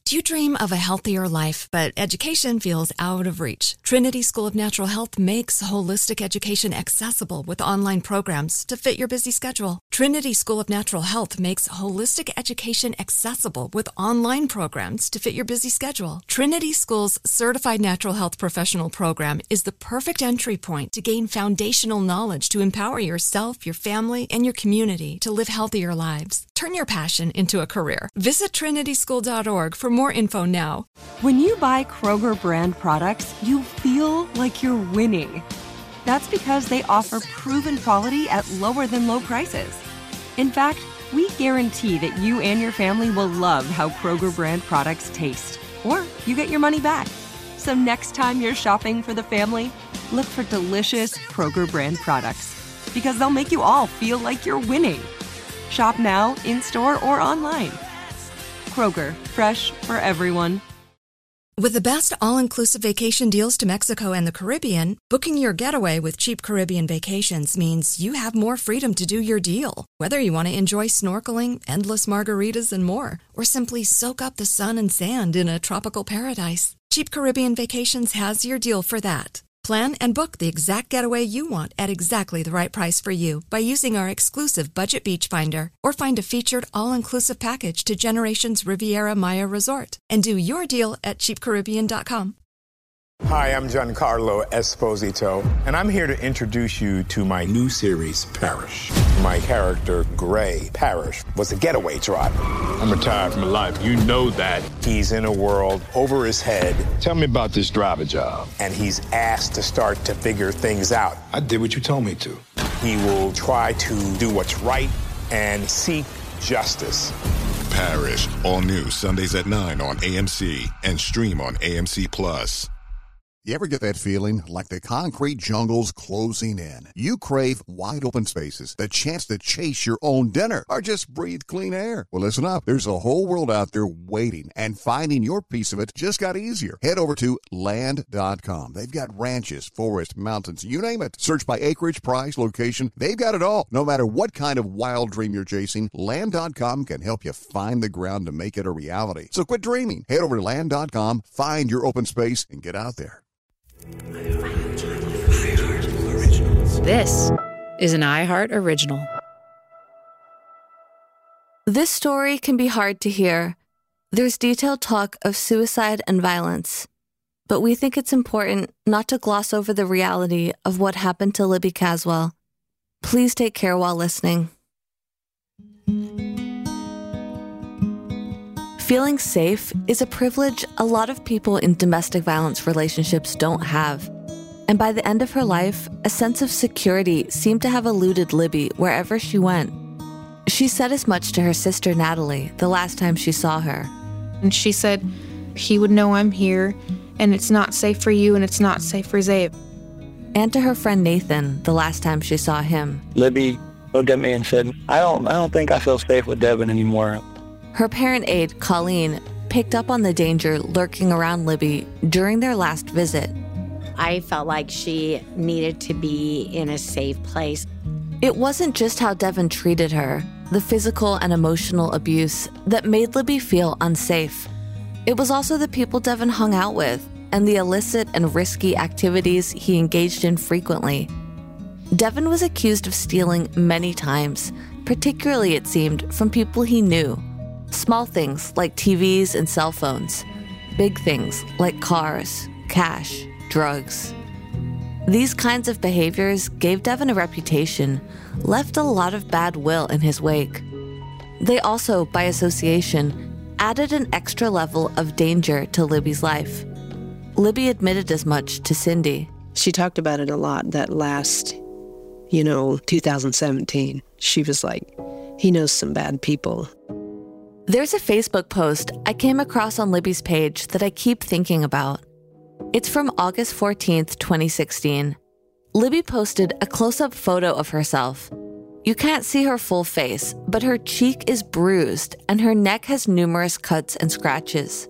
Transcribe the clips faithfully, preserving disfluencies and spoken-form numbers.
Do you dream of a healthier life, but education feels out of reach? Trinity School of Natural Health makes holistic education accessible with online programs to fit your busy schedule. Trinity School of Natural Health makes holistic education accessible with online programs to fit your busy schedule. Trinity School's Certified Natural Health Professional Program is the perfect entry point to gain foundational knowledge to empower yourself, your family, and your community to live healthier lives. Turn your passion into a career. Visit trinity school dot org for more info now. When you buy Kroger brand products, you feel like you're winning. That's because they offer proven quality at lower than low prices. In fact, we guarantee that you and your family will love how Kroger brand products taste, or you get your money back. So next time you're shopping for the family, look for delicious Kroger brand products, because they'll make you all feel like you're winning. Shop now, in-store, or online. Kroger, fresh for everyone. With the best all-inclusive vacation deals to Mexico and the Caribbean, booking your getaway with Cheap Caribbean Vacations means you have more freedom to do your deal. Whether you want to enjoy snorkeling, endless margaritas, and more, or simply soak up the sun and sand in a tropical paradise, Cheap Caribbean Vacations has your deal for that. Plan and book the exact getaway you want at exactly the right price for you by using our exclusive Budget Beach Finder, or find a featured all-inclusive package to Generations Riviera Maya Resort and do your deal at cheap caribbean dot com. Hi, I'm Giancarlo Esposito, and I'm here to introduce you to my new series, Parish. My character, Gray Parish, was a getaway driver. I'm retired from life. You know that. He's in a world over his head. Tell me about this driver job. And he's asked to start to figure things out. I did what you told me to. He will try to do what's right and seek justice. Parish, all new Sundays at nine on A M C and stream on A M C Plus. You ever get that feeling like the concrete jungle's closing in? You crave wide open spaces, the chance to chase your own dinner, or just breathe clean air. Well, listen up. There's a whole world out there waiting, and finding your piece of it just got easier. Head over to land dot com. They've got ranches, forests, mountains, you name it. Search by acreage, price, location. They've got it all. No matter what kind of wild dream you're chasing, land dot com can help you find the ground to make it a reality. So quit dreaming. Head over to land dot com, find your open space, and get out there. This is an iHeart Original. This story can be hard to hear. There's detailed talk of suicide and violence, but we think it's important not to gloss over the reality of what happened to Libby Caswell. Please take care while listening. Feeling safe is a privilege a lot of people in domestic violence relationships don't have. And by the end of her life, a sense of security seemed to have eluded Libby wherever she went. She said as much to her sister Natalie the last time she saw her. And she said, he would know I'm here, and it's not safe for you, and it's not safe for Zabe. And to her friend Nathan the last time she saw him. Libby looked at me and said, I don't, I don't think I feel safe with Devin anymore. Her parent aide, Colleen, picked up on the danger lurking around Libby during their last visit. I felt like she needed to be in a safe place. It wasn't just how Devin treated her, the physical and emotional abuse, that made Libby feel unsafe. It was also the people Devin hung out with and the illicit and risky activities he engaged in frequently. Devin was accused of stealing many times, particularly, it seemed, from people he knew. Small things like T Vs and cell phones. Big things like cars, cash, drugs. These kinds of behaviors gave Devin a reputation, left a lot of bad will in his wake. They also, by association, added an extra level of danger to Libby's life. Libby admitted as much to Cindy. She talked about it a lot that last, you know, two thousand seventeen. She was like, he knows some bad people. There's a Facebook post I came across on Libby's page that I keep thinking about. It's from August fourteenth, twenty sixteen. Libby posted a close-up photo of herself. You can't see her full face, but her cheek is bruised and her neck has numerous cuts and scratches.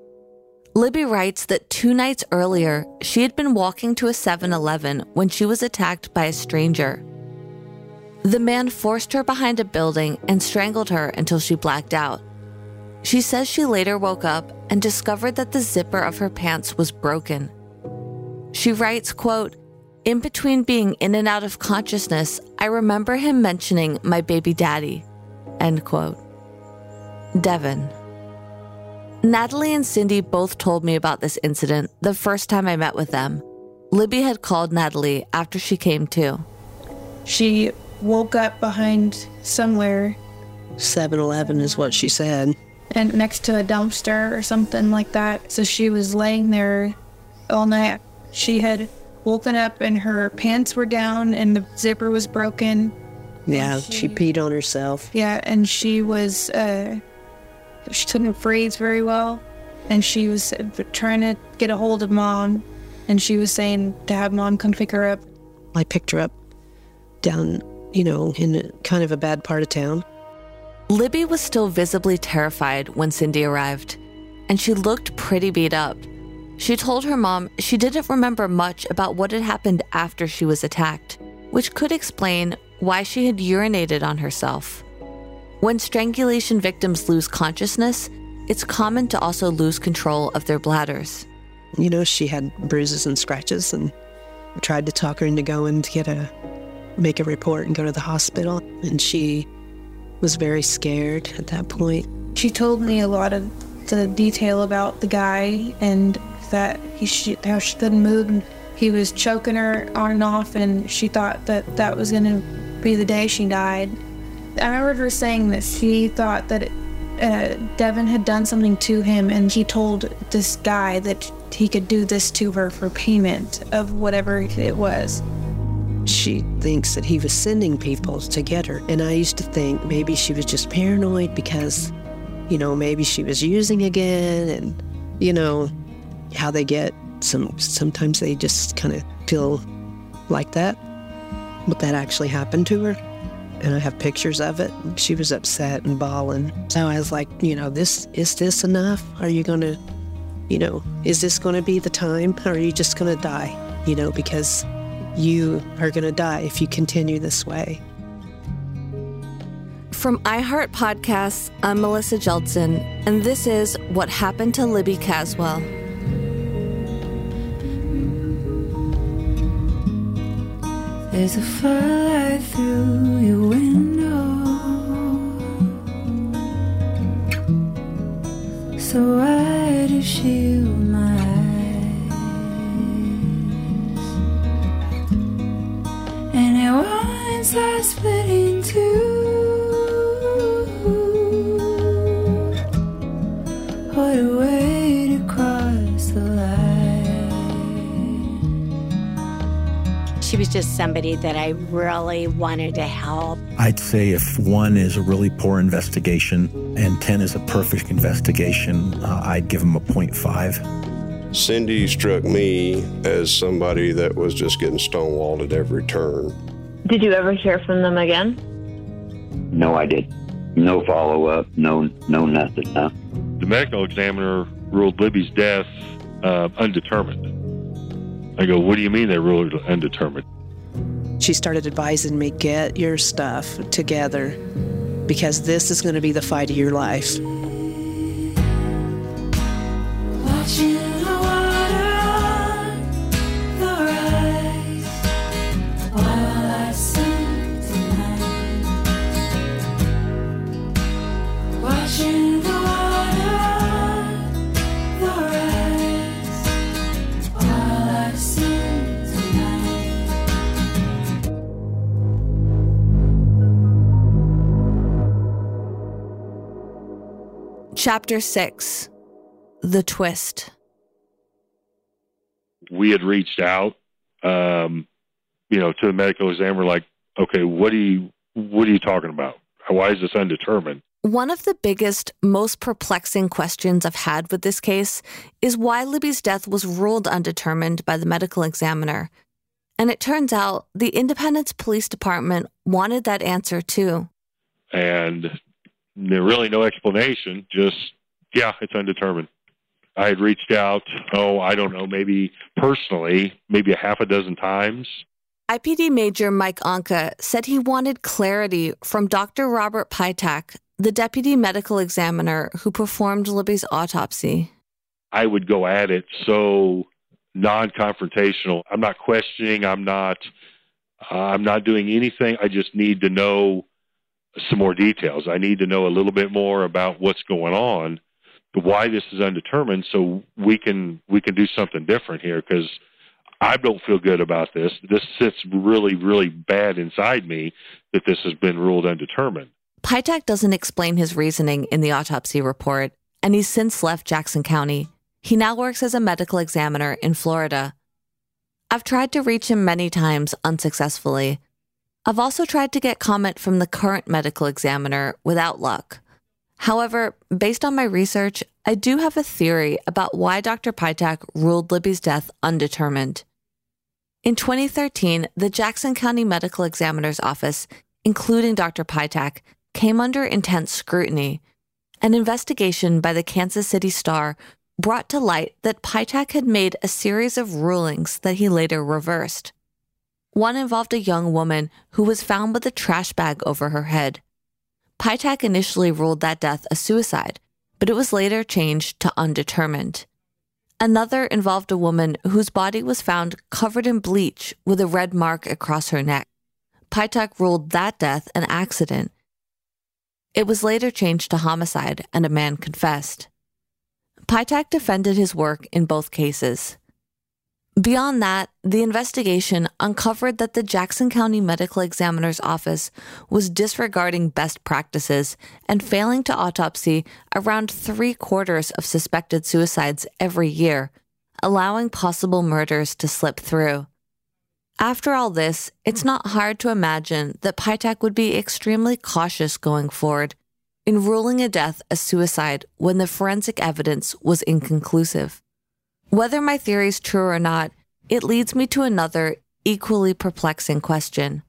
Libby writes that two nights earlier, she had been walking to a seven eleven when she was attacked by a stranger. The man forced her behind a building and strangled her until she blacked out. She says she later woke up and discovered that the zipper of her pants was broken. She writes, quote, "In between being in and out of consciousness, I remember him mentioning my baby daddy," end quote. Devin. Natalie and Cindy both told me about this incident the first time I met with them. Libby had called Natalie after she came to. She woke up behind somewhere. seven eleven is what she said. And next to a dumpster or something like that. So she was laying there all night. She had woken up and her pants were down and the zipper was broken. Yeah, she, she peed on herself. Yeah, and she was, uh, she couldn't breathe very well. And she was trying to get a hold of Mom. And she was saying to have Mom come pick her up. I picked her up down, you know, in a, kind of a bad part of town. Libby was still visibly terrified when Cindy arrived, and she looked pretty beat up. She told her mom she didn't remember much about what had happened after she was attacked, which could explain why she had urinated on herself. When strangulation victims lose consciousness, it's common to also lose control of their bladders. You know, she had bruises and scratches, and I tried to talk her into going to get a, make a report and go to the hospital, and she was very scared at that point. She told me a lot of the detail about the guy and that he she, how she couldn't move and he was choking her on and off, and she thought that that was going to be the day she died. I remember her saying that she thought that uh, Devin had done something to him, and he told this guy that he could do this to her for payment of whatever it was. She thinks that he was sending people to get her. And I used to think maybe she was just paranoid because, you know, maybe she was using again. And, you know, how they get, some. sometimes they just kind of feel like that. But that actually happened to her. And I have pictures of it. She was upset and bawling. So I was like, you know, this is this enough? Are you going to, you know, is this going to be the time? Or are you just going to die? You know, because you are going to die if you continue this way. From iHeart Podcasts, I'm Melissa Jeldson, and this is What Happened to Libby Caswell. There's a firelight through your window, so why to shield my eyes? And it winds I split in two. What a way to cross the line. She was just somebody that I really wanted to help. I'd say if one is a really poor investigation and ten is a perfect investigation, uh, I'd give them a point five. Cindy struck me as somebody that was just getting stonewalled at every turn. Did you ever hear from them again? No, I did. No follow-up, no no nothing, no. The medical examiner ruled Libby's death uh, undetermined. I go, what do you mean they ruled it undetermined? She started advising me, get your stuff together because this is going to be the fight of your life. Watching the water, the rise, while I sing tonight. Watching the water, the rise, while I sing tonight. Chapter six. The Twist. We had reached out, um, you know, to the medical examiner, like, okay, what are you, what are you talking about? Why is this undetermined? One of the biggest, most perplexing questions I've had with this case is why Libby's death was ruled undetermined by the medical examiner. And it turns out the Independence Police Department wanted that answer too. And there really no explanation, just, yeah, it's undetermined. I had reached out, oh, I don't know, maybe personally, maybe a half a dozen times. I P D Major Mike Anka said he wanted clarity from Doctor Robert Pytak, the deputy medical examiner who performed Libby's autopsy. I would go at it so non-confrontational. I'm not questioning. I'm not, uh, I'm not doing anything. I just need to know some more details. I need to know a little bit more about what's going on, why this is undetermined, so we can, we can do something different here, because I don't feel good about this. This sits really, really bad inside me that this has been ruled undetermined. Pitak doesn't explain his reasoning in the autopsy report, and he's since left Jackson County. He now works as a medical examiner in Florida. I've tried to reach him many times unsuccessfully. I've also tried to get comment from the current medical examiner without luck. However, based on my research, I do have a theory about why Doctor Pitak ruled Libby's death undetermined. In twenty thirteen, the Jackson County Medical Examiner's Office, including Doctor Pitak, came under intense scrutiny. An investigation by the Kansas City Star brought to light that Pitak had made a series of rulings that he later reversed. One involved a young woman who was found with a trash bag over her head. Pitak initially ruled that death a suicide, but it was later changed to undetermined. Another involved a woman whose body was found covered in bleach with a red mark across her neck. Pitak ruled that death an accident. It was later changed to homicide, and a man confessed. Pitak defended his work in both cases. Beyond that, the investigation uncovered that the Jackson County Medical Examiner's Office was disregarding best practices and failing to autopsy around three quarters of suspected suicides every year, allowing possible murders to slip through. After all this, it's not hard to imagine that Pitak would be extremely cautious going forward in ruling a death a suicide when the forensic evidence was inconclusive. Whether my theory is true or not, it leads me to another equally perplexing question.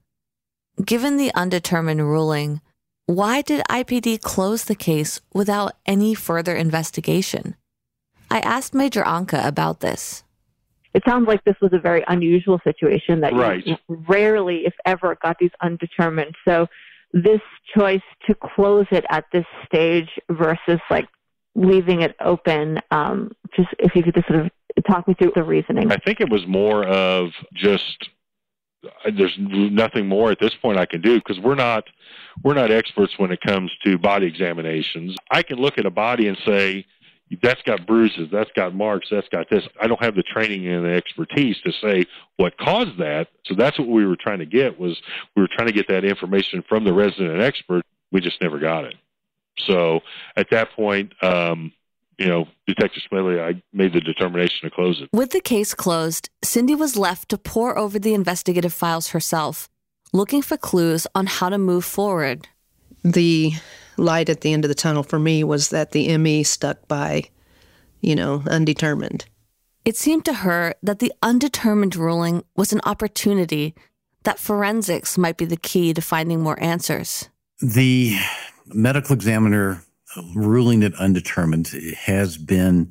Given the undetermined ruling, why did I P D close the case without any further investigation? I asked Major Anka about this. It sounds like this was a very unusual situation that right. you rarely, if ever, got these undetermined. So this choice to close it at this stage versus like leaving it open, um, just if you could just sort of talk me through the reasoning. I think it was more of just, there's nothing more at this point I can do, because we're not, we're not experts when it comes to body examinations. I can look at a body and say, that's got bruises, that's got marks, that's got this. I don't have the training and the expertise to say what caused that. So that's what we were trying to get, was we were trying to get that information from the resident expert. We just never got it. So at that point, um, you know, Detective Smedley, I made the determination to close it. With the case closed, Cindy was left to pore over the investigative files herself, looking for clues on how to move forward. The light at the end of the tunnel for me was that the M E stuck by, you know, undetermined. It seemed to her that the undetermined ruling was an opportunity, that forensics might be the key to finding more answers. The medical examiner ruling it undetermined has been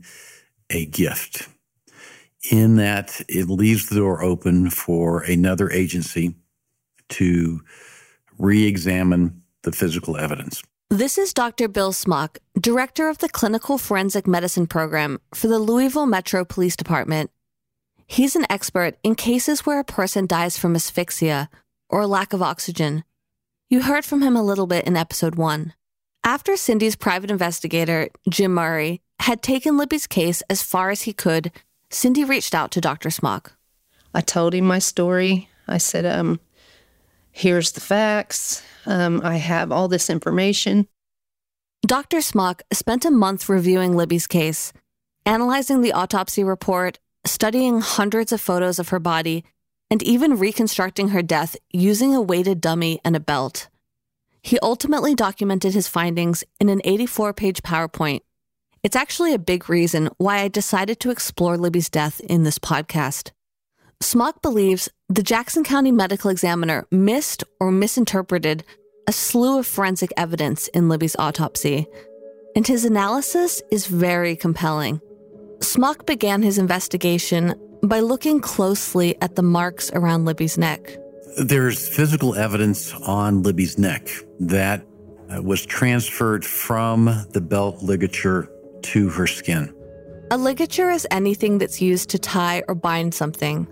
a gift in that it leaves the door open for another agency to re-examine the physical evidence. This is Doctor Bill Smock, director of the Clinical Forensic Medicine Program for the Louisville Metro Police Department. He's an expert in cases where a person dies from asphyxia or lack of oxygen. You heard from him a little bit in episode one. After Cindy's private investigator, Jim Murray, had taken Libby's case as far as he could, Cindy reached out to Doctor Smock. I told him my story. I said, um, here's the facts. Um, I have all this information. Doctor Smock spent a month reviewing Libby's case, analyzing the autopsy report, studying hundreds of photos of her body, and even reconstructing her death using a weighted dummy and a belt. He ultimately documented his findings in an eighty-four page PowerPoint. It's actually a big reason why I decided to explore Libby's death in this podcast. Smock believes the Jackson County Medical Examiner missed or misinterpreted a slew of forensic evidence in Libby's autopsy, and his analysis is very compelling. Smock began his investigation by looking closely at the marks around Libby's neck. There's physical evidence on Libby's neck that uh, was transferred from the belt ligature to her skin. A ligature is anything that's used to tie or bind something.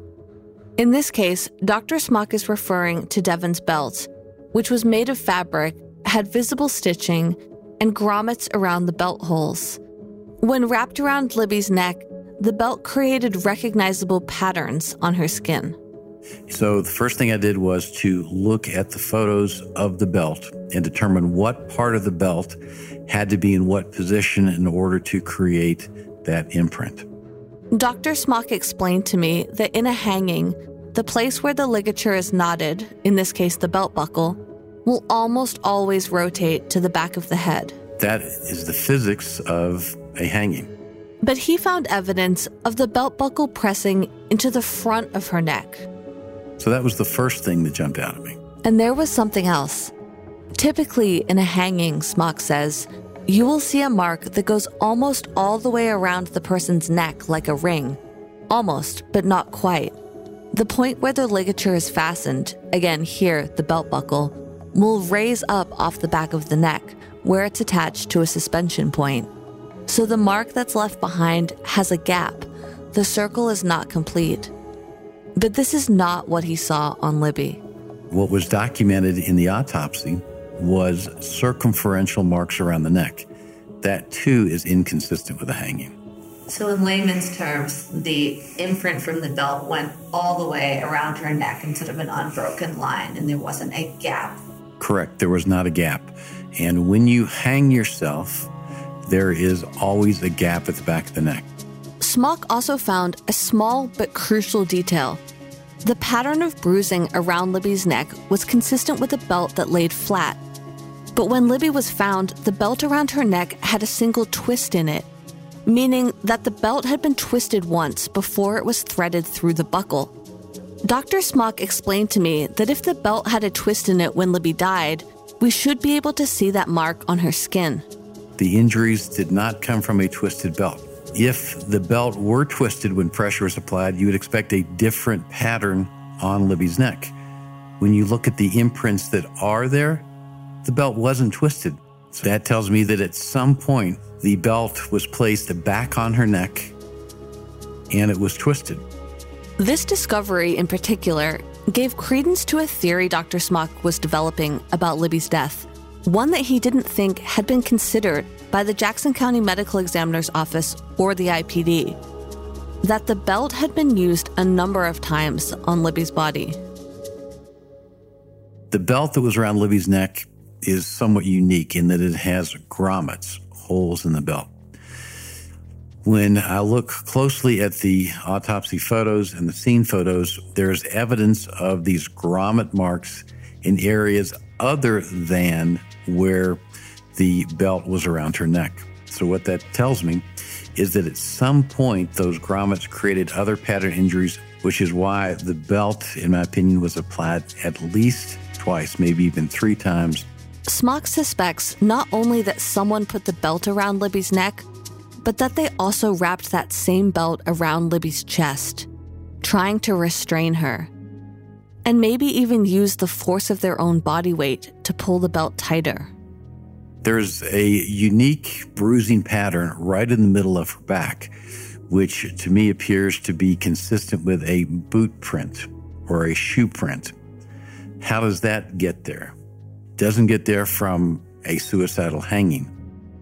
In this case, Doctor Smock is referring to Devon's belt, which was made of fabric, had visible stitching, and grommets around the belt holes. When wrapped around Libby's neck, the belt created recognizable patterns on her skin. So the first thing I did was to look at the photos of the belt and determine what part of the belt had to be in what position in order to create that imprint. Doctor Smock explained to me that in a hanging, the place where the ligature is knotted, in this case the belt buckle, will almost always rotate to the back of the head. That is the physics of a hanging. But he found evidence of the belt buckle pressing into the front of her neck. So that was the first thing that jumped out at me. And there was something else. Typically, in a hanging, Smock says, you will see a mark that goes almost all the way around the person's neck like a ring. Almost, but not quite. The point where the ligature is fastened, again here, the belt buckle, will raise up off the back of the neck, where it's attached to a suspension point. So the mark that's left behind has a gap. The circle is not complete. But this is not what he saw on Libby. What was documented in the autopsy was circumferential marks around the neck. That, too, is inconsistent with a hanging. So in layman's terms, the imprint from the belt went all the way around her neck instead of an unbroken line, and there wasn't a gap. Correct. There was not a gap. And when you hang yourself, there is always a gap at the back of the neck. Smock also found a small but crucial detail. The pattern of bruising around Libby's neck was consistent with a belt that laid flat. But when Libby was found, the belt around her neck had a single twist in it, meaning that the belt had been twisted once before it was threaded through the buckle. Doctor Smock explained to me that if the belt had a twist in it when Libby died, we should be able to see that mark on her skin. The injuries did not come from a twisted belt. If the belt were twisted when pressure was applied, you would expect a different pattern on Libby's neck. When you look at the imprints that are there, the belt wasn't twisted. So that tells me that at some point, the belt was placed back on her neck and it was twisted. This discovery in particular gave credence to a theory Doctor Smock was developing about Libby's death, one that he didn't think had been considered by the Jackson County Medical Examiner's Office or the I P D, that the belt had been used a number of times on Libby's body. The belt that was around Libby's neck is somewhat unique in that it has grommets, holes in the belt. When I look closely at the autopsy photos and the scene photos, there's evidence of these grommet marks in areas other than where the belt was around her neck. So what that tells me is that at some point, those grommets created other pattern injuries, which is why the belt, in my opinion, was applied at least twice, maybe even three times. Smock suspects not only that someone put the belt around Libby's neck, but that they also wrapped that same belt around Libby's chest, trying to restrain her, and maybe even used the force of their own body weight to pull the belt tighter. There's a unique bruising pattern right in the middle of her back, which to me appears to be consistent with a boot print or a shoe print. How does that get there? Doesn't get there from a suicidal hanging.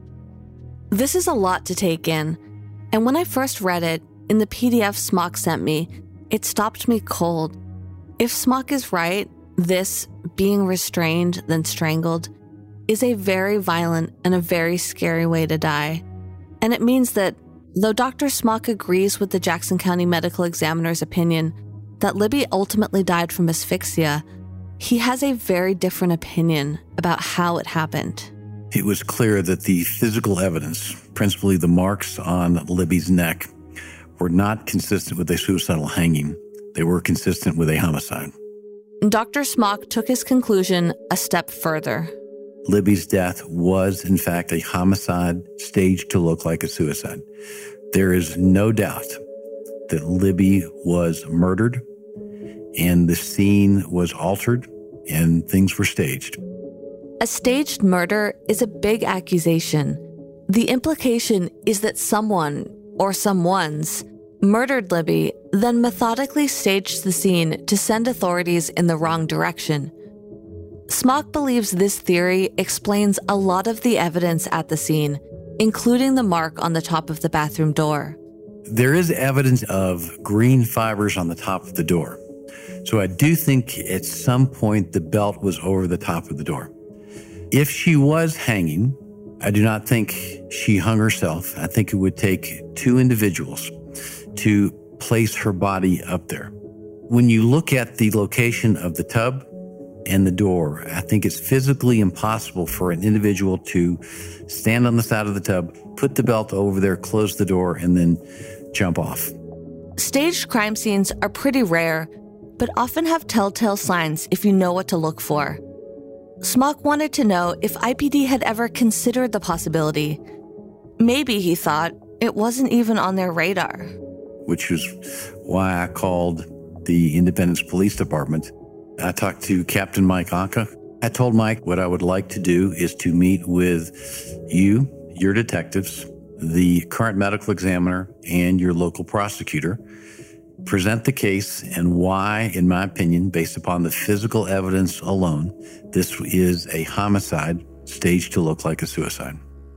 This is a lot to take in, and when I first read it, in the P D F Smock sent me, it stopped me cold. If Smock is right, this, being restrained then strangled, is a very violent and a very scary way to die. And it means that, though Doctor Smock agrees with the Jackson County Medical Examiner's opinion that Libby ultimately died from asphyxia, he has a very different opinion about how it happened. It was clear that the physical evidence, principally the marks on Libby's neck, were not consistent with a suicidal hanging. They were consistent with a homicide. Doctor Smock took his conclusion a step further. Libby's death was, in fact, a homicide staged to look like a suicide. There is no doubt that Libby was murdered and the scene was altered and things were staged. A staged murder is a big accusation. The implication is that someone, or someones, murdered Libby, then methodically staged the scene to send authorities in the wrong direction. Smock believes this theory explains a lot of the evidence at the scene, including the mark on the top of the bathroom door. There is evidence of green fibers on the top of the door. So I do think at some point the belt was over the top of the door. If she was hanging, I do not think she hung herself. I think it would take two individuals to place her body up there. When you look at the location of the tub and the door, I think it's physically impossible for an individual to stand on the side of the tub, put the belt over there, close the door, and then jump off. Staged crime scenes are pretty rare, but often have telltale signs if you know what to look for. Smock wanted to know if I P D had ever considered the possibility. Maybe, he thought, it wasn't even on their radar. Which is why I called the Independence Police Department. I talked to Captain Mike Anka. I told Mike what I would like to do is to meet with you, your detectives, the current medical examiner, and your local prosecutor, present the case and why, in my opinion, based upon the physical evidence alone, this is a homicide staged to look like a suicide.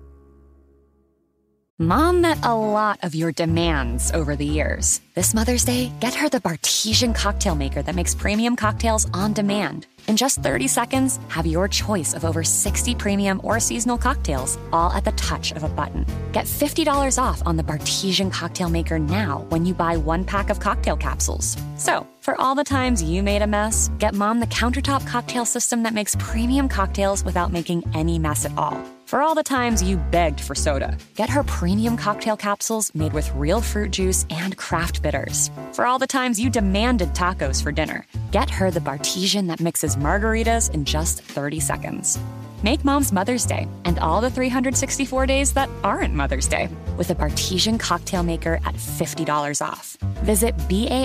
Mom met a lot of your demands over the years. This Mother's Day, get her the Bartesian cocktail maker that makes premium cocktails on demand. In just thirty seconds, have your choice of over sixty premium or seasonal cocktails, all at the touch of a button. Get fifty dollars off on the Bartesian cocktail maker now when you buy one pack of cocktail capsules. So, for all the times you made a mess, get Mom the countertop cocktail system that makes premium cocktails without making any mess at all. For all the times you begged for soda, get her premium cocktail capsules made with real fruit juice and craft bitters. For all the times you demanded tacos for dinner, get her the Bartesian that mixes margaritas in just thirty seconds. Make Mom's Mother's Day and all the three hundred sixty-four days that aren't Mother's Day with a Bartesian cocktail maker at fifty dollars off. Visit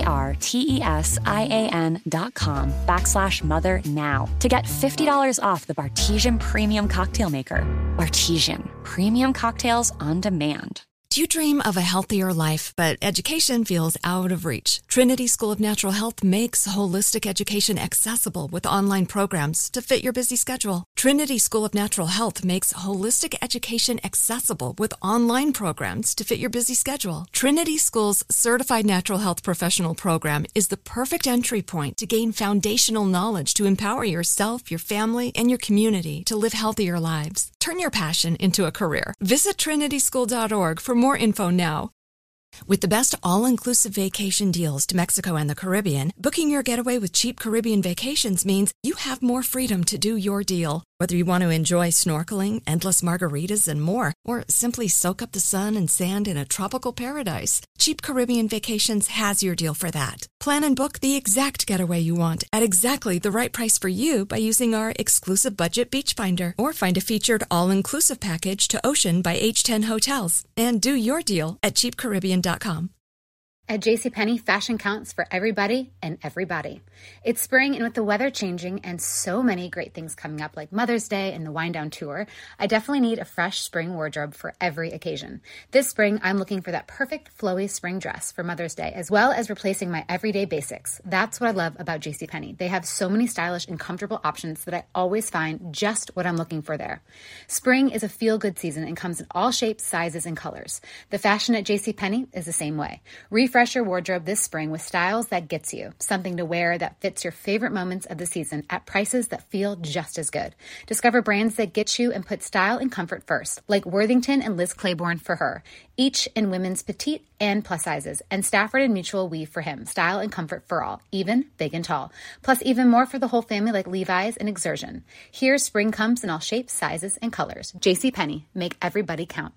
B-A-R-T-E-S-I-A-N dot com backslash mother now to get fifty dollars off the Bartesian Premium Cocktail Maker. Bartesian, premium cocktails on demand. Do you dream of a healthier life, but education feels out of reach? Trinity School of Natural Health makes holistic education accessible with online programs to fit your busy schedule. Trinity School of Natural Health makes holistic education accessible with online programs to fit your busy schedule. Trinity School's Certified Natural Health Professional Program is the perfect entry point to gain foundational knowledge to empower yourself, your family, and your community to live healthier lives. Turn your passion into a career. Visit trinity school dot org for more info now. With the best all-inclusive vacation deals to Mexico and the Caribbean, booking your getaway with Cheap Caribbean Vacations means you have more freedom to do your deal. Whether you want to enjoy snorkeling, endless margaritas, and more, or simply soak up the sun and sand in a tropical paradise, Cheap Caribbean Vacations has your deal for that. Plan and book the exact getaway you want at exactly the right price for you by using our exclusive budget beach finder, or find a featured all-inclusive package to Ocean by H ten Hotels and do your deal at cheap caribbean dot com. At JCPenney, fashion counts for everybody and everybody. It's spring, and with the weather changing and so many great things coming up like Mother's Day and the Wind Down Tour, I definitely need a fresh spring wardrobe for every occasion. This spring, I'm looking for that perfect flowy spring dress for Mother's Day, as well as replacing my everyday basics. That's what I love about JCPenney. They have so many stylish and comfortable options that I always find just what I'm looking for there. Spring is a feel-good season and comes in all shapes, sizes, and colors. The fashion at JCPenney is the same way. Refresh your wardrobe this spring with styles that gets you, something to wear that fits your favorite moments of the season at prices that feel just as good. Discover brands that get you and put style and comfort first, like Worthington and Liz Claiborne for her, each in women's petite and plus sizes, and Stafford and Mutual weave for him, style and comfort for all, even big and tall. Plus even more for the whole family like Levi's and Exertion. Here, spring comes in all shapes, sizes, and colors. JCPenney, make everybody count.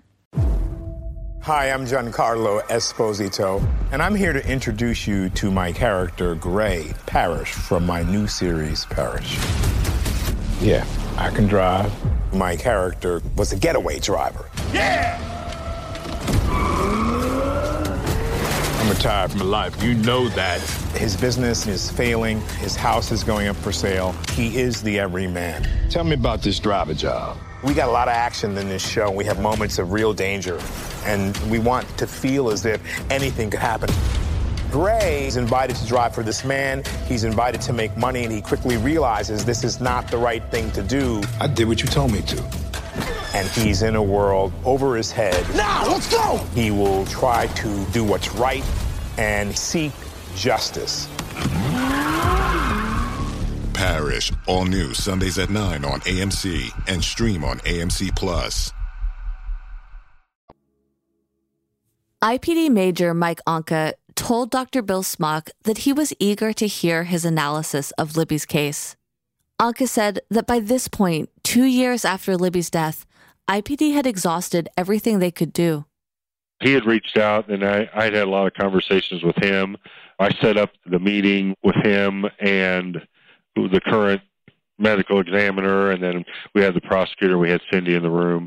Hi, I'm Giancarlo Esposito, and I'm here to introduce you to my character, Gray Parrish, from my new series, Parrish. Yeah, I can drive. My character was a getaway driver. Yeah! I'm retired from life. You know that. His business is failing. His house is going up for sale. He is the everyman. Tell me about this driver job. We got a lot of action in this show. We have moments of real danger. and we want to feel as if anything could happen. Gray is invited to drive for this man. He's invited to make money, and he quickly realizes this is not the right thing to do. I did what you told me to. And he's in a world over his head. Now, let's go! He will try to do what's right and seek justice. Parish, all new Sundays at nine on A M C and stream on A M C Plus. I P D Major Mike Onka told Doctor Bill Smock that he was eager to hear his analysis of Libby's case. Onka said that by this point, two years after Libby's death, I P D had exhausted everything they could do. He had reached out, and I I'd had a lot of conversations with him. I set up the meeting with him and the current medical examiner, and then we had the prosecutor. We had Cindy in the room.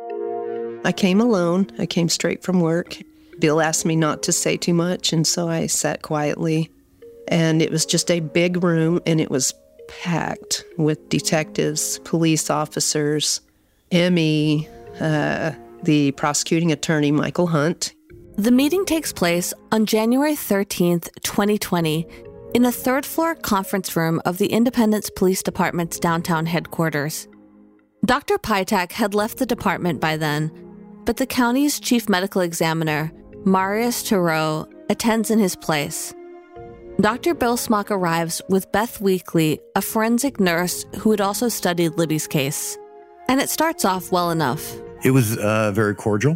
I came alone. I came straight from work. Bill asked me not to say too much, and so I sat quietly. And it was just a big room, and it was packed with detectives, police officers, M E, uh, the prosecuting attorney, Michael Hunt. The meeting takes place on January thirteenth, twenty twenty, in a third-floor conference room of the Independence Police Department's downtown headquarters. Doctor Pytak had left the department by then, but the county's chief medical examiner, Marius Thoreau, attends in his place. Doctor Bill Smock arrives with Beth Weekly, a forensic nurse who had also studied Libby's case. And it starts off well enough. It was uh, very cordial.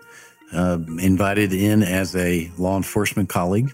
Uh, invited in as a law enforcement colleague.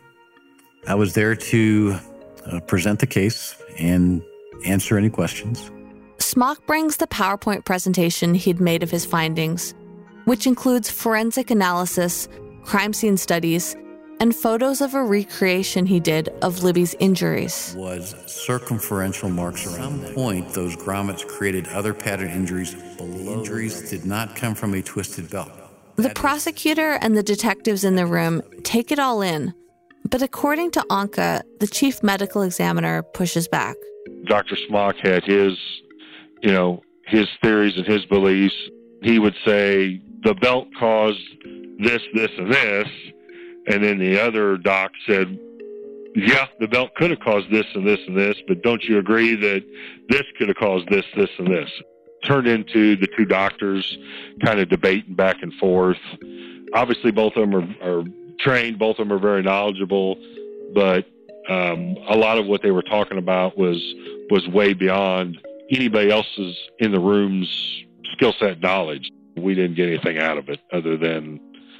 I was there to uh, present the case and answer any questions. Smock brings the PowerPoint presentation he'd made of his findings, which includes forensic analysis, crime scene studies, and photos of a recreation he did of Libby's injuries. Was circumferential marks around. At some point, those grommets created other pattern injuries. The injuries did not come from a twisted belt. The prosecutor and the detectives in the room take it all in, but according to Onka, the chief medical examiner pushes back. Doctor Smock had his, you know, his theories and his beliefs. He would say the belt caused this, this, and this. And then the other doc said, yeah, the belt could have caused this and this and this, but don't you agree that this could have caused this, this, and this? Turned into the two doctors kind of debating back and forth. Obviously, both of them are, are trained. Both of them are very knowledgeable, but um, a lot of what they were talking about was was way beyond anybody else's in the room's skill set knowledge. We didn't get anything out of it other than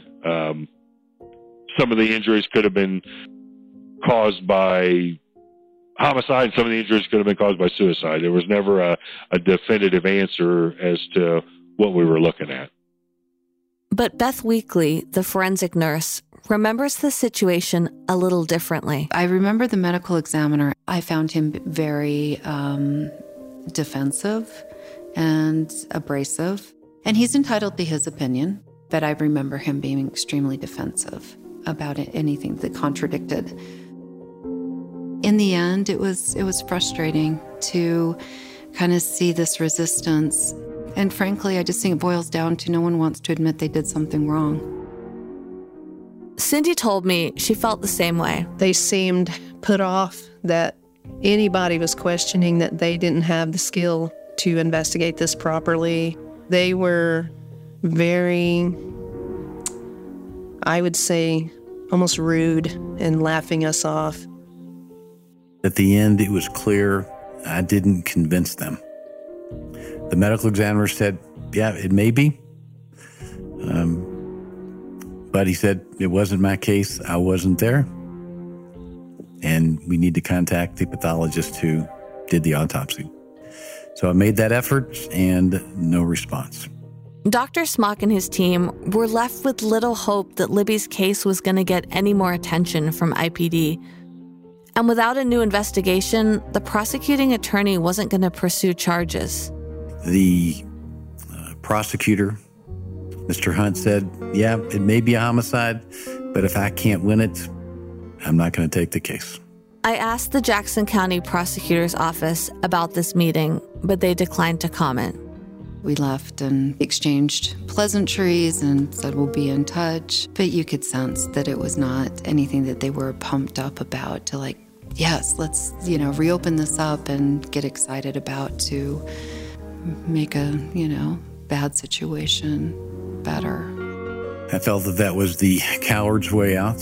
um, some of the injuries could have been caused by homicide. Some of the injuries could have been caused by suicide. There was never a, a definitive answer as to what we were looking at. But Beth Weekly, the forensic nurse, remembers the situation a little differently. I remember the medical examiner. I found him very um, defensive and abrasive. And he's entitled to his opinion, but I remember him being extremely defensive about anything that contradicted. In the end, it was it was frustrating to kind of see this resistance. And frankly, I just think it boils down to no one wants to admit they did something wrong. Cindy told me she felt the same way. They seemed put off that anybody was questioning that they didn't have the skill to investigate this properly. They were very, I would say, almost rude and laughing us off. At the end, it was clear I didn't convince them. The medical examiner said, yeah, it may be. Um, but he said, it wasn't my case. I wasn't there. And we need to contact the pathologist who did the autopsy. So I made that effort and no response. Doctor Smock and his team were left with little hope that Libby's case was going to get any more attention from I P D. And without a new investigation, the prosecuting attorney wasn't going to pursue charges. The uh, prosecutor, Mister Hunt, said, yeah, it may be a homicide, but if I can't win it, I'm not going to take the case. I asked the Jackson County Prosecutor's Office about this meeting, but they declined to comment. We left and exchanged pleasantries and said we'll be in touch. But you could sense that it was not anything that they were pumped up about to like, yes, let's, you know, reopen this up and get excited about to make a, you know, bad situation better. I felt that that was the coward's way out,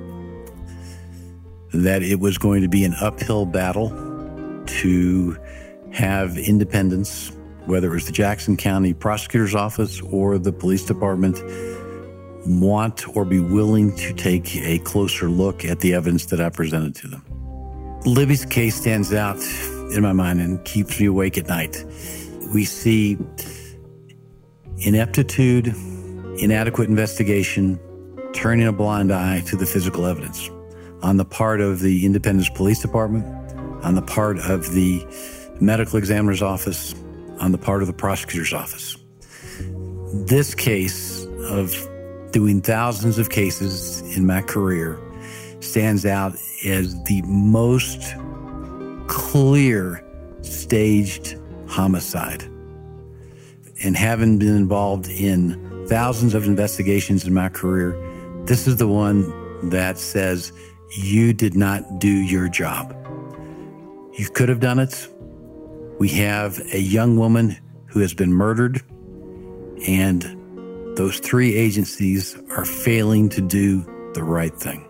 that it was going to be an uphill battle to have independence, whether it was the Jackson County Prosecutor's Office or the police department, want or be willing to take a closer look at the evidence that I presented to them. Libby's case stands out in my mind and keeps me awake at night. We see ineptitude, inadequate investigation, turning a blind eye to the physical evidence on the part of the Independence Police Department, on the part of the medical examiner's office, on the part of the prosecutor's office. This case of doing thousands of cases in my career stands out as the most clear staged homicide. And having been involved in thousands of investigations in my career, this is the one that says you did not do your job. You could have done it. We have a young woman who has been murdered, and those three agencies are failing to do the right thing.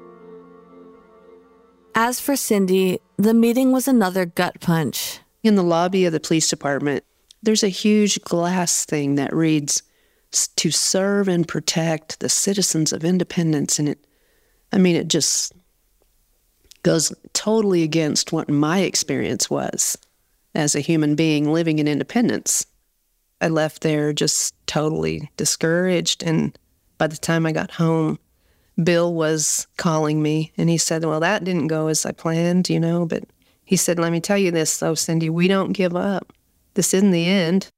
As for Cindy, the meeting was another gut punch. In the lobby of the police department, there's a huge glass thing that reads, "To serve and protect the citizens of Independence." And it, I mean, it just goes totally against what my experience was as a human being living in Independence. I left there just totally discouraged. And by the time I got home, Bill was calling me, and he said, well, that didn't go as I planned, you know, but he said, let me tell you this, though, Cindy, we don't give up. This isn't the end.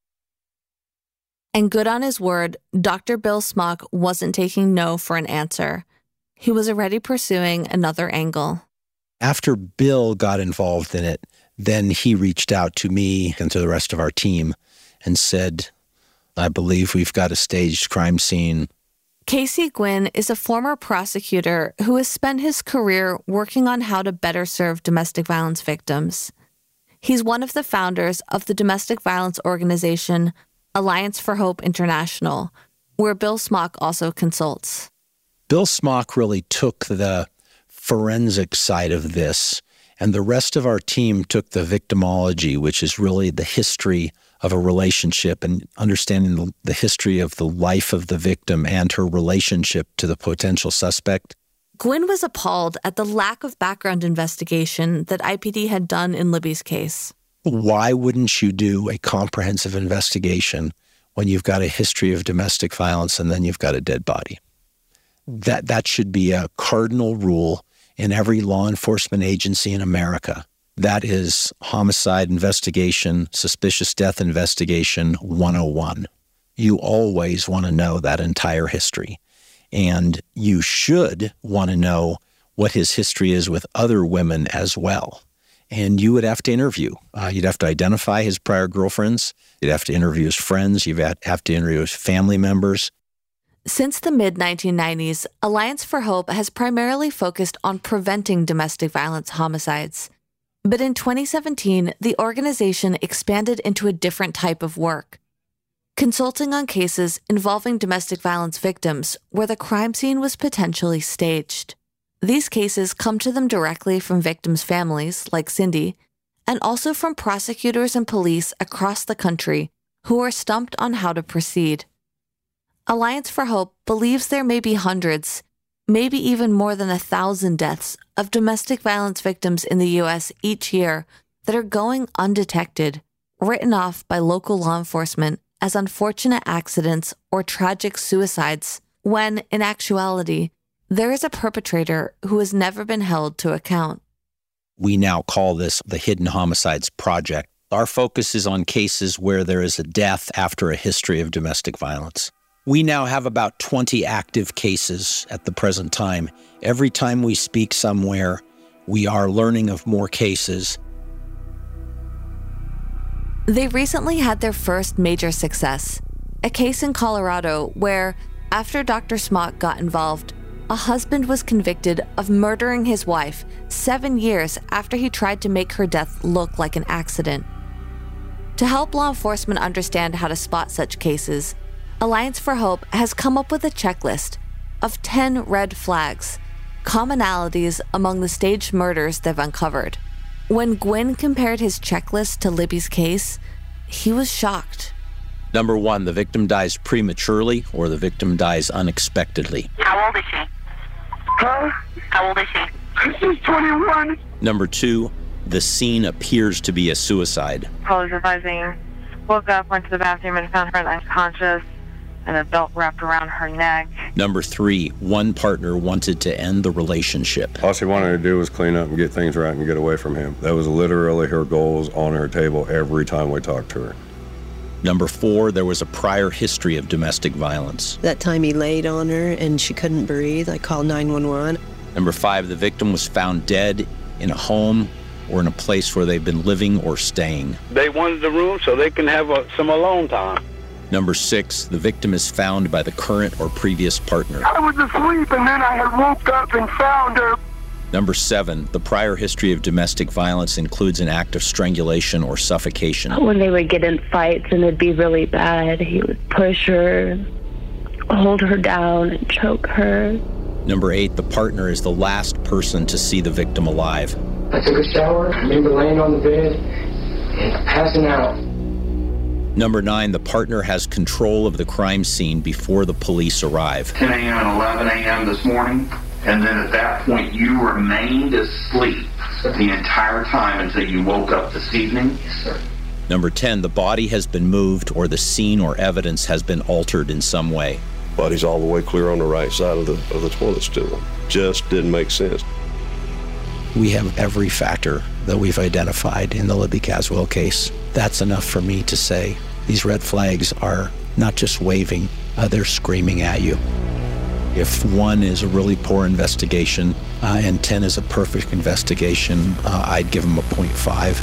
And good on his word, Doctor Bill Smock wasn't taking no for an answer. He was already pursuing another angle. After Bill got involved in it, then he reached out to me and to the rest of our team and said, I believe we've got a staged crime scene. Casey Gwinn is a former prosecutor who has spent his career working on how to better serve domestic violence victims. He's one of the founders of the domestic violence organization Alliance for Hope International, where Bill Smock also consults. Bill Smock really took the forensic side of this, and the rest of our team took the victimology, which is really the history of a relationship and understanding the, the history of the life of the victim and her relationship to the potential suspect. Gwinn was appalled at the lack of background investigation that I P D had done in Libby's case. Why wouldn't you do a comprehensive investigation when you've got a history of domestic violence and then you've got a dead body? That that should be a cardinal rule in every law enforcement agency in America. That is homicide investigation, suspicious death investigation one oh one. You always want to know that entire history. And you should want to know what his history is with other women as well. And you would have to interview. Uh, you'd have to identify his prior girlfriends. You'd have to interview his friends. You'd have to interview his family members. Since the mid nineteen nineties, Alliance for Hope has primarily focused on preventing domestic violence homicides. But in twenty seventeen, the organization expanded into a different type of work, consulting on cases involving domestic violence victims where the crime scene was potentially staged. These cases come to them directly from victims' families, like Cindy, and also from prosecutors and police across the country who are stumped on how to proceed. Alliance for Hope believes there may be hundreds, maybe even more than a thousand deaths of domestic violence victims in the U S each year that are going undetected, written off by local law enforcement as unfortunate accidents or tragic suicides, when, in actuality, there is a perpetrator who has never been held to account. We now call this the Hidden Homicides Project. Our focus is on cases where there is a death after a history of domestic violence. We now have about twenty active cases at the present time. Every time we speak somewhere, we are learning of more cases. They recently had their first major success, a case in Colorado where, after Doctor Smock got involved, a husband was convicted of murdering his wife seven years after he tried to make her death look like an accident. To help law enforcement understand how to spot such cases, Alliance for Hope has come up with a checklist of ten red flags, commonalities among the staged murders they've uncovered. When Gwyn compared his checklist to Libby's case, he was shocked. Number one, the victim dies prematurely or the victim dies unexpectedly. How old is she? Huh? How old is she? She's twenty-one. Number two, the scene appears to be a suicide. Apologizing. Woke up, went to the bathroom, and found her unconscious and a belt wrapped around her neck. Number three, one partner wanted to end the relationship. All she wanted to do was clean up and get things right and get away from him. That was literally her goals on her table every time we talked to her. Number four, there was a prior history of domestic violence. That time he laid on her and she couldn't breathe, I called nine one one. Number five, the victim was found dead in a home or in a place where they've been living or staying. They wanted the room so they can have a, some alone time. Number six, the victim is found by the current or previous partner. I was asleep and then I had woke up and found her. Number seven, the prior history of domestic violence includes an act of strangulation or suffocation. When they would get in fights and it'd be really bad, he would push her, hold her down, and choke her. Number eight, the partner is the last person to see the victim alive. I took a shower, I remember laying on the bed and passing out. Number nine, the partner has control of the crime scene before the police arrive. ten a.m. and eleven a.m. this morning, and then at that point you remained asleep the entire time until you woke up this evening? Yes, sir. Number ten, the body has been moved or the scene or evidence has been altered in some way. Body's all the way clear on the right side of the, of the toilet stool. Just didn't make sense. We have every factor that we've identified in the Libby Caswell case. That's enough for me to say these red flags are not just waving, uh, they're screaming at you. If one is a really poor investigation uh, and ten is a perfect investigation, uh, I'd give them a point five.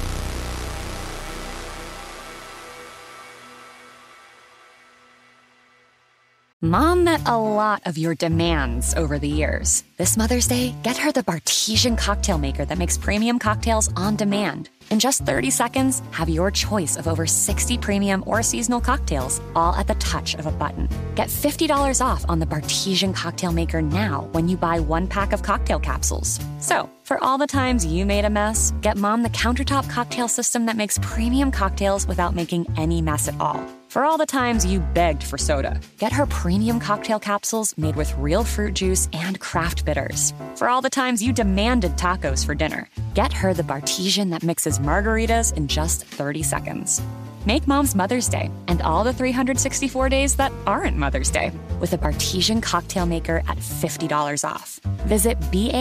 Mom met a lot of your demands over the years. This Mother's Day, get her the Bartesian cocktail maker that makes premium cocktails on demand. In just thirty seconds, have your choice of over sixty premium or seasonal cocktails, all at the touch of a button. Get fifty dollars off on the Bartesian cocktail maker now when you buy one pack of cocktail capsules. So, for all the times you made a mess, get Mom the countertop cocktail system that makes premium cocktails without making any mess at all. For all the times you begged for soda, get her premium cocktail capsules made with real fruit juice and craft bitters. For all the times you demanded tacos for dinner, get her the Bartesian that mixes margaritas in just thirty seconds. Make Mom's Mother's Day and all the three hundred sixty-four days that aren't Mother's Day with a Bartesian cocktail maker at fifty dollars off. Visit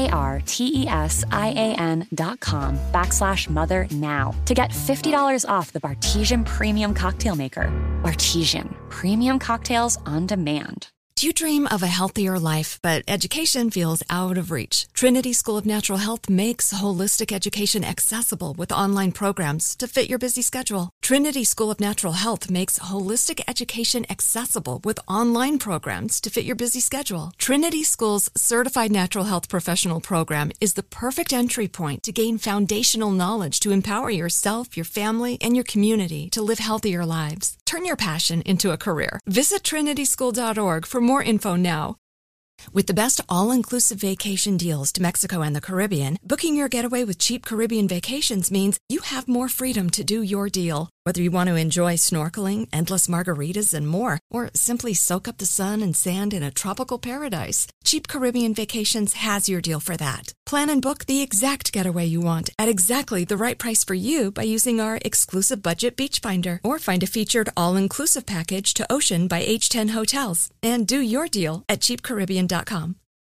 B-A-R-T-E-S-I-A-N dot com backslash mother now to get fifty dollars off the Bartesian Premium Cocktail Maker. Bartesian, premium cocktails on demand. Do you dream of a healthier life, but education feels out of reach? Trinity School of Natural Health makes holistic education accessible with online programs to fit your busy schedule. Trinity School of Natural Health makes holistic education accessible with online programs to fit your busy schedule. Trinity School's Certified Natural Health Professional Program is the perfect entry point to gain foundational knowledge to empower yourself, your family, and your community to live healthier lives. Turn your passion into a career. Visit trinity school dot org for more info now. With the best all-inclusive vacation deals to Mexico and the Caribbean, booking your getaway with Cheap Caribbean Vacations means you have more freedom to do your deal. Whether you want to enjoy snorkeling, endless margaritas, and more, or simply soak up the sun and sand in a tropical paradise, Cheap Caribbean Vacations has your deal for that. Plan and book the exact getaway you want at exactly the right price for you by using our exclusive budget beach finder, or find a featured all-inclusive package to Ocean by H ten Hotels and do your deal at cheap caribbean dot com.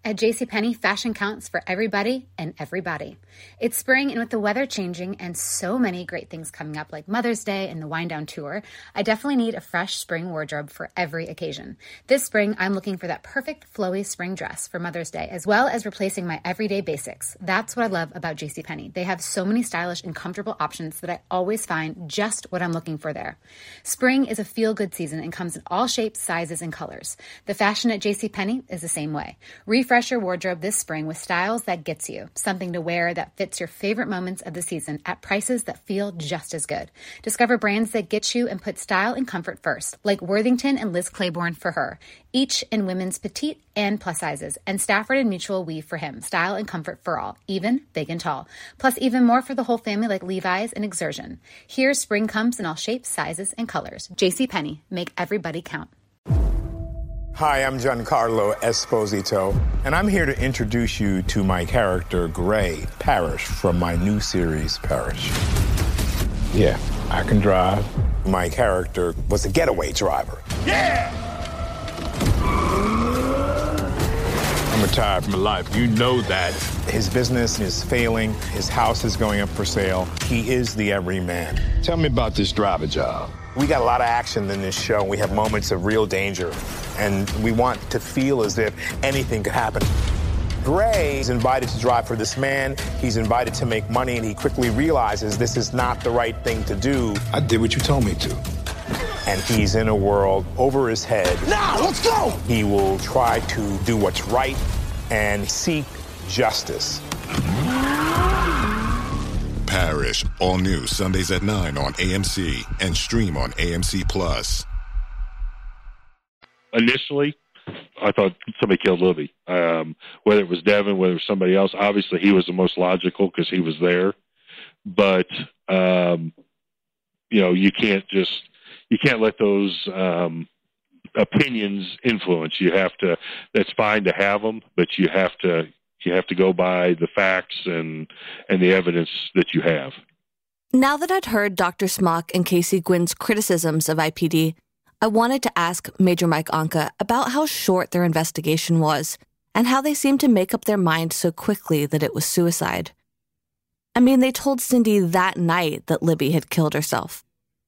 At JCPenney, fashion counts for everybody and everybody. It's spring, and with the weather changing and so many great things coming up like Mother's Day and the Wind Down Tour, I definitely need a fresh spring wardrobe for every occasion. This spring, I'm looking for that perfect flowy spring dress for Mother's Day, as well as replacing my everyday basics. That's what I love about JCPenney. They have so many stylish and comfortable options that I always find just what I'm looking for there. Spring is a feel-good season and comes in all shapes, sizes, and colors. The fashion at JCPenney is the same way. Refresh your wardrobe this spring with styles that gets you, something to wear that fits your favorite moments of the season at prices that feel just as good. Discover brands that get you and put style and comfort first, like Worthington and Liz Claiborne for her, each in women's petite and plus sizes, and Stafford and Mutual Weave for him, style and comfort for all, even big and tall. Plus even more for the whole family like Levi's and Exertion. Here, spring comes in all shapes, sizes, and colors. JCPenney, make everybody count. Hi, I'm Giancarlo Esposito, and I'm here to introduce you to my character, Gray Parrish, from my new series, Parrish. Yeah, I can drive. My character was a getaway driver. Yeah! I'm retired from life. You know that. His business is failing. His house is going up for sale. He is the everyman. Tell me about this driver job. We got a lot of action in this show. We have moments of real danger, and we want to feel as if anything could happen. Gray is invited to drive for this man. He's invited to make money, and he quickly realizes this is not the right thing to do. I did what you told me to. And he's in a world over his head. Now, let's go! He will try to do what's right and seek justice. Parrish, all new Sundays at nine on A M C and stream on A M C Plus. Initially, I thought somebody killed Libby. Um, whether it was Devin, whether it was somebody else, obviously he was the most logical because he was there. But, um, you know, you can't just, you can't let those um, opinions influence. You have to, that's fine to have them, but you have to, you have to go by the facts and, and the evidence that you have. Now that I'd heard Doctor Smock and Casey Gwynn's criticisms of I P D, I wanted to ask Major Mike Onka about how short their investigation was and how they seemed to make up their mind so quickly that it was suicide. I mean, they told Cindy that night that Libby had killed herself.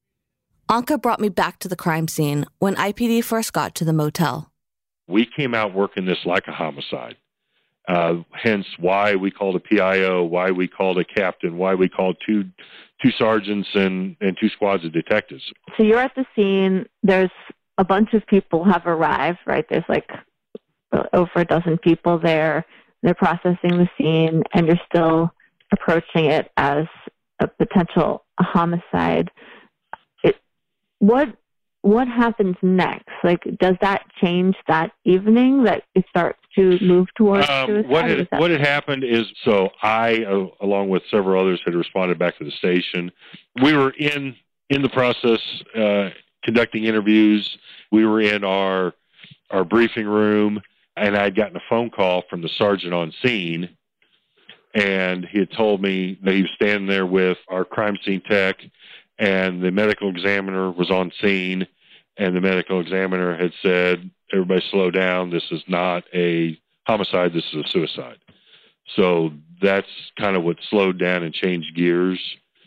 Onka brought me back to the crime scene when I P D first got to the motel. We came out working this like a homicide. Uh, hence why we called a P I O, why we called a captain, why we called two two sergeants and, and two squads of detectives. So you're at the scene. There's a bunch of people have arrived, right? There's like over a dozen people there. They're processing the scene, and you're still approaching it as a potential homicide. It, what what happens next? Like, does that change that evening that it starts to move towards um, suicide? What had, what had happened is, so I, uh, along with several others, had responded back to the station. We were in in the process uh, conducting interviews. We were in our our briefing room, and I had gotten a phone call from the sergeant on scene, and he had told me that he was standing there with our crime scene tech, and the medical examiner was on scene, and the medical examiner had said, everybody slow down, this is not a homicide, this is a suicide. So that's kind of what slowed down and changed gears,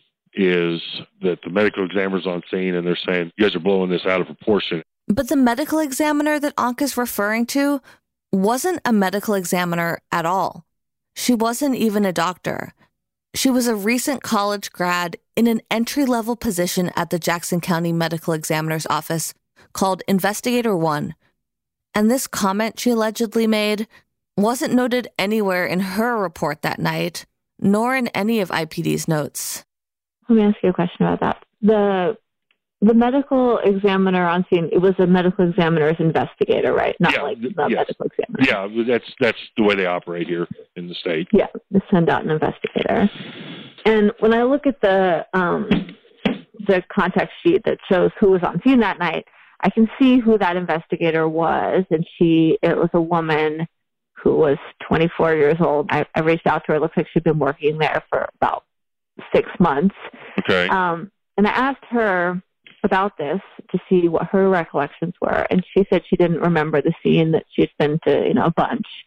is that the medical examiner's on scene and they're saying, you guys are blowing this out of proportion. But the medical examiner that Onka's referring to wasn't a medical examiner at all. She wasn't even a doctor. She was a recent college grad in an entry-level position at the Jackson County Medical Examiner's Office called Investigator One. And this comment she allegedly made wasn't noted anywhere in her report that night, nor in any of I P D's notes. Let me ask you a question about that. The the medical examiner on scene, it was a medical examiner's investigator, right? Not yeah, like the yes. medical examiner. Yeah, that's that's the way they operate here in the state. Yeah, they send out an investigator. And when I look at the um, the contact sheet that shows who was on scene that night, I can see who that investigator was, and she it was a woman who was twenty-four years old. I, I reached out to her. It looks like she'd been working there for about six months. Okay. Um, and I asked her about this to see what her recollections were, and she said she didn't remember the scene, that she'd been to, you know, a bunch.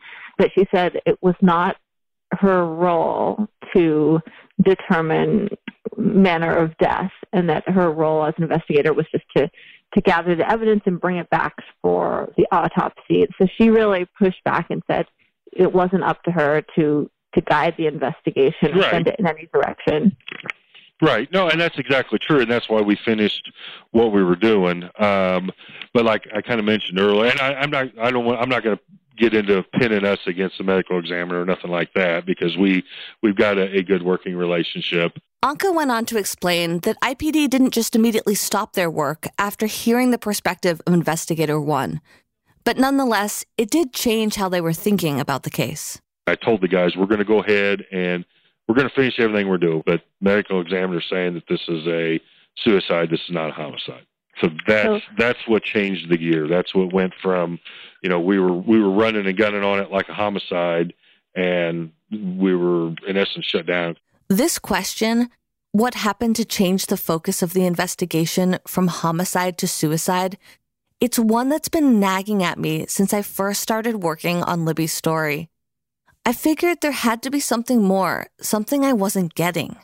but she said it was not her role to determine manner of death, and that her role as an investigator was just to, to gather the evidence and bring it back for the autopsy. So she really pushed back and said it wasn't up to her to, to guide the investigation or Right. send it in any direction. Right. No, and that's exactly true, and that's why we finished what we were doing. Um, but like I kind of mentioned earlier, and I, I'm not, I don't want, I'm not going to get into pinning us against the medical examiner or nothing like that, because we we've got a, a good working relationship. Anka went on to explain that I P D didn't just immediately stop their work after hearing the perspective of Investigator One, but nonetheless, it did change how they were thinking about the case. I told the guys we're going to go ahead and we're going to finish everything we're doing, but medical examiner saying that this is a suicide, this is not a homicide. So that's So- that's what changed the gear. That's what went from, you know, we were we were running and gunning on it like a homicide, and we were in essence shut down. This question, what happened to change the focus of the investigation from homicide to suicide, it's one that's been nagging at me since I first started working on Libby's story. I figured there had to be something more, something I wasn't getting.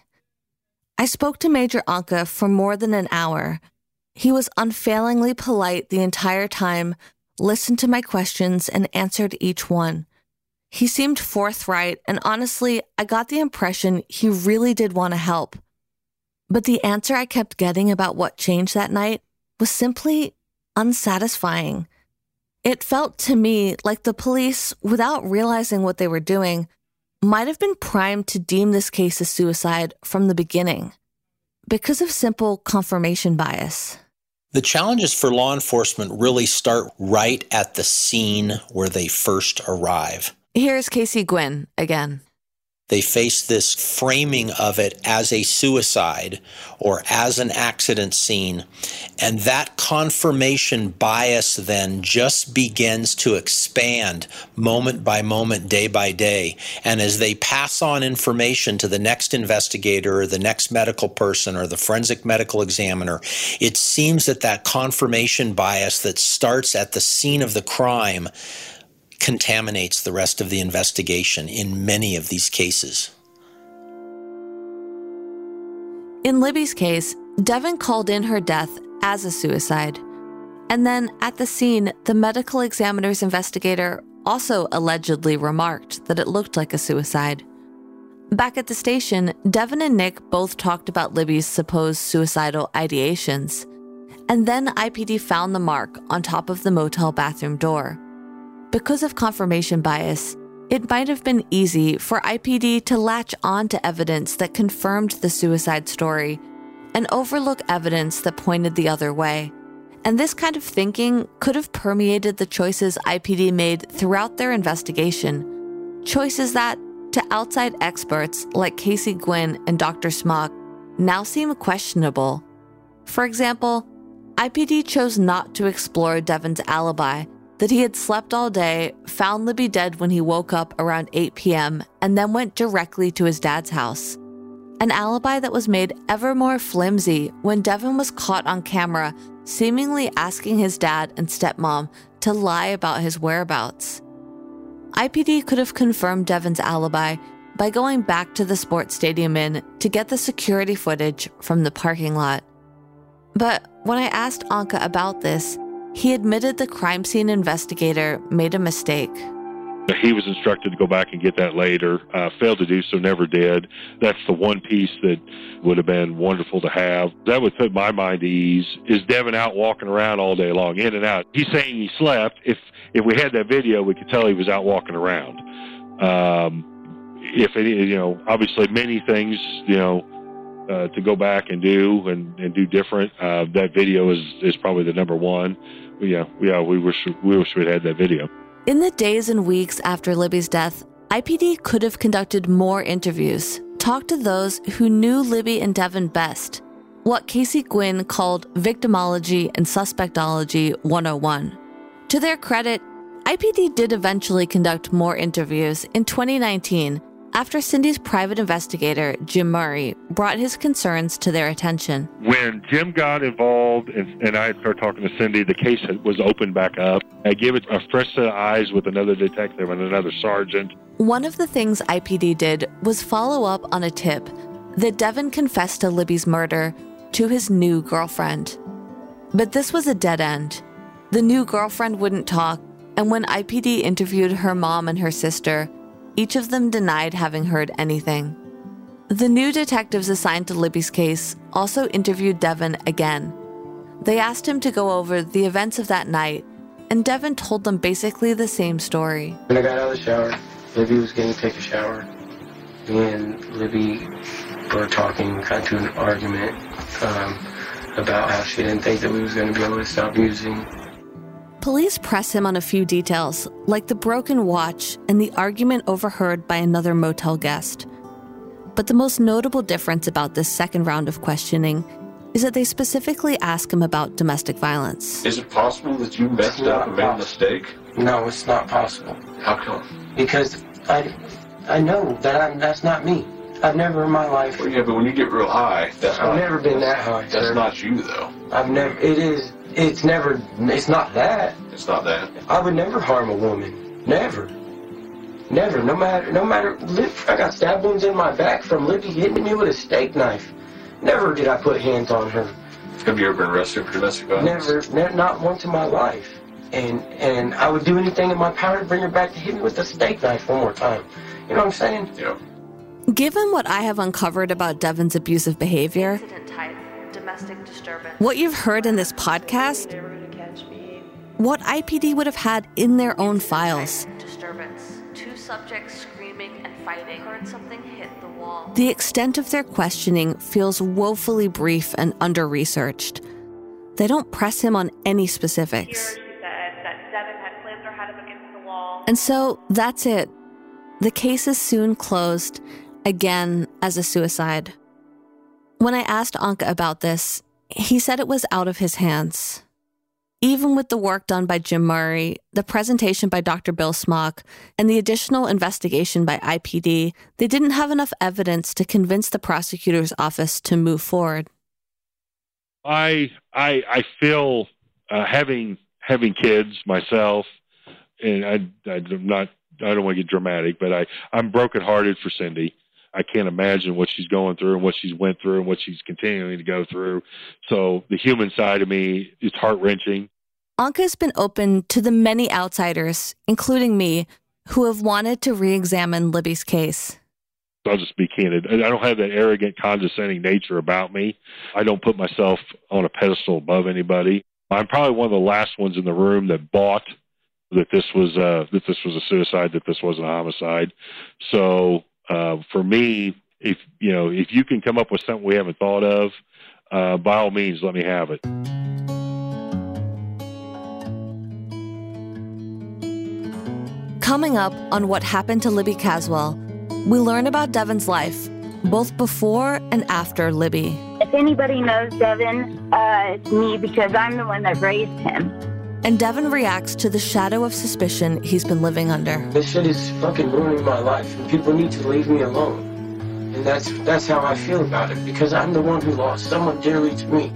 I spoke to Major Anka for more than an hour. He was unfailingly polite the entire time, listened to my questions, and answered each one. He seemed forthright, and honestly, I got the impression he really did want to help. But the answer I kept getting about what changed that night was simply unsatisfying. It felt to me like the police, without realizing what they were doing, might have been primed to deem this case a suicide from the beginning because of simple confirmation bias. The challenges for law enforcement really start right at the scene where they first arrive. Here's Casey Gwynn again. They face this framing of it as a suicide or as an accident scene. And that confirmation bias then just begins to expand moment by moment, day by day. And as they pass on information to the next investigator or the next medical person or the forensic medical examiner, it seems that that confirmation bias that starts at the scene of the crime contaminates the rest of the investigation in many of these cases. In Libby's case, Devin called in her death as a suicide. And then at the scene, the medical examiner's investigator also allegedly remarked that it looked like a suicide. Back at the station, Devin and Nick both talked about Libby's supposed suicidal ideations. And then I P D found the mark on top of the motel bathroom door. Because of confirmation bias, it might have been easy for I P D to latch on to evidence that confirmed the suicide story and overlook evidence that pointed the other way. And this kind of thinking could have permeated the choices I P D made throughout their investigation, choices that, to outside experts like Casey Gwynn and Doctor Smock, now seem questionable. For example, I P D chose not to explore Devin's alibi, that he had slept all day, found Libby dead when he woke up around eight p.m., and then went directly to his dad's house. An alibi that was made ever more flimsy when Devin was caught on camera seemingly asking his dad and stepmom to lie about his whereabouts. I P D could have confirmed Devin's alibi by going back to the sports stadium inn to get the security footage from the parking lot. But when I asked Anka about this, he admitted the crime scene investigator made a mistake. He was instructed to go back and get that later, uh, failed to do so, never did. That's the one piece that would have been wonderful to have. That would put my mind to ease. Is Devin out walking around all day long, in and out? He's saying he slept. If if we had that video, we could tell he was out walking around. Um, if any, you know, obviously many things, you know, uh, to go back and do and, and do different. Uh, that video is, is probably the number one. Yeah, yeah, we wish we wish we'd had that video. In the days and weeks after Libby's death, I P D could have conducted more interviews, talked to those who knew Libby and Devin best, what Casey Gwynn called victimology and suspectology one oh one. To their credit, I P D did eventually conduct more interviews in twenty nineteen after Cindy's private investigator, Jim Murray, brought his concerns to their attention. When Jim got involved and, and I started talking to Cindy, the case was opened back up. I gave it a fresh set of eyes with another detective and another sergeant. One of the things I P D did was follow up on a tip that Devin confessed to Libby's murder to his new girlfriend. But this was a dead end. The new girlfriend wouldn't talk, and when I P D interviewed her mom and her sister, each of them denied having heard anything. The new detectives assigned to Libby's case also interviewed Devin again. They asked him to go over the events of that night, and Devin told them basically the same story. When I got out of the shower, Libby was getting to take a shower. Me and Libby were talking, got into an argument um, about how she didn't think that we was going to be able to stop using. Police press him on a few details, like the broken watch and the argument overheard by another motel guest. But the most notable difference about this second round of questioning is that they specifically ask him about domestic violence. Is it possible that you messed up and made a mistake? No, it's not possible. How come? Because I, I know that I'm, that's not me. I've never in my life... Well, yeah, but when you get real high, that's I've not... never been that high, That's sir. not you, though. I've never... It is... It's never... It's not that. It's not that. I would never harm a woman. Never. Never. No matter... No matter... I got stab wounds in my back from Libby hitting me with a steak knife. Never did I put hands on her. Have you ever been arrested for domestic violence? Never. Ne- not once in my life. And and I would do anything in my power to bring her back to hit me with a steak knife one more time. You know what I'm saying? Yeah. Given what I have uncovered about Devin's abusive behavior, Incident-type domestic disturbance. what you've heard in this podcast, what I P D would have had in their own files, Disturbance. Two subjects screaming and fighting. Heard something hit the wall. the extent of their questioning feels woefully brief and under-researched. They don't press him on any specifics. Here she said that Devin had slammed her head up against the wall. And so that's it. The case is soon closed, again as a suicide. When I asked Anka about this, he said it was out of his hands. Even with the work done by Jim Murray, the presentation by Doctor Bill Smock, and the additional investigation by I P D, they didn't have enough evidence to convince the prosecutor's office to move forward. I I I feel uh, having having kids myself, and I I'm not I don't want to get dramatic, but I I'm brokenhearted for Cindy. I can't imagine what she's going through and what she's went through and what she's continuing to go through. So the human side of me is heart-wrenching. Anka's been open to the many outsiders, including me, who have wanted to re-examine Libby's case. I'll just be candid. I don't have that arrogant, condescending nature about me. I don't put myself on a pedestal above anybody. I'm probably one of the last ones in the room that bought that this was uh, that this was a suicide, that this wasn't a homicide. So uh, for me, if you know, if you can come up with something we haven't thought of, uh, by all means, let me have it. Coming up on What Happened to Libby Caswell, we learn about Devin's life, both before and after Libby. If anybody knows Devin, uh, it's me, because I'm the one that raised him. And Devin reacts to the shadow of suspicion he's been living under. This shit is fucking ruining my life, and people need to leave me alone. And that's that's how I feel about it, because I'm the one who lost someone dearly to me.